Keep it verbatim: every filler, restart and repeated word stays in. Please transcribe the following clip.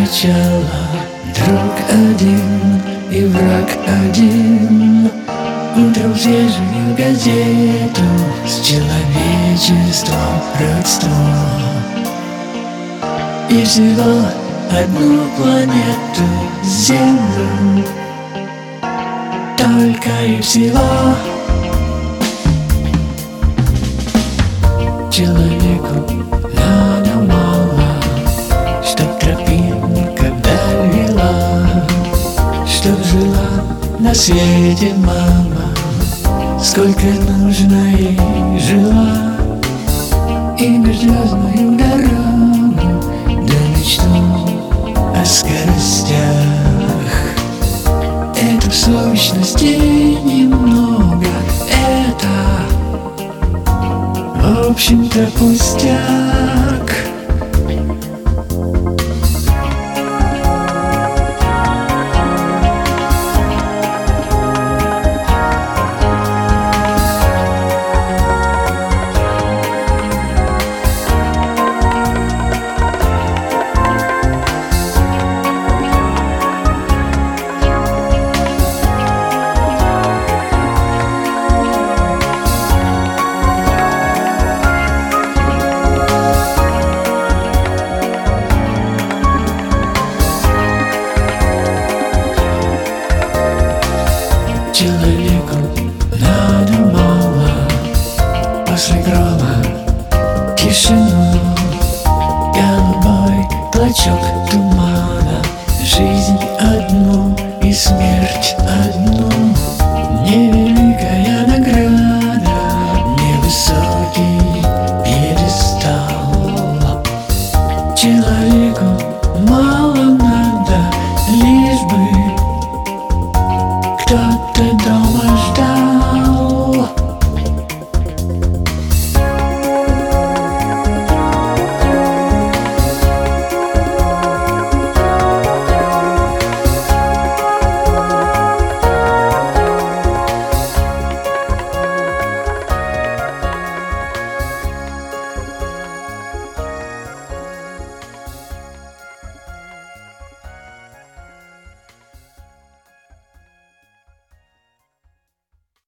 начало, друг один и враг один. Утром свежую газету с человечеством родство. И всего одну планету Землю, только и всего. Человеку надо мало, чтоб тропинка вдаль вела, чтоб жила на свете мама, сколько нужно ей жила. И межзвездную дорогу, да мечту о скоростях. Это в сущности немного, это в общем-то пустяк. Человеку надо мало, после грома тишину, голубой клочок тумана, жизнь одну и смерть одну.